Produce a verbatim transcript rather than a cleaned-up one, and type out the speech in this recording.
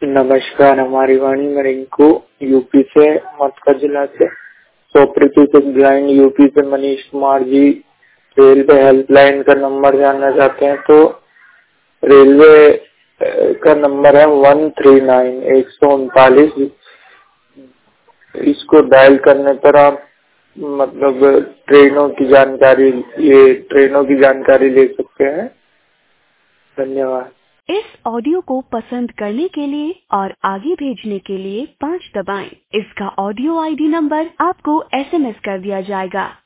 नमस्कार, हमारी वाणी में रिंकू यूपी से, मथुरा जिला से। सौ प्रतिशत ब्लाइंड यूपी से मनीष कुमार जी रेलवे हेल्पलाइन का नंबर जानना चाहते हैं तो रेलवे का नंबर है वन थ्री नाइन एक सौ उनतालीस। इसको डायल करने पर आप मतलब ट्रेनों की जानकारी ये ट्रेनों की जानकारी ले सकते हैं। धन्यवाद। इस ऑडियो को पसंद करने के लिए और आगे भेजने के लिए पाँच दबाएं। इसका ऑडियो आईडी नंबर आपको एसएमएस कर दिया जाएगा।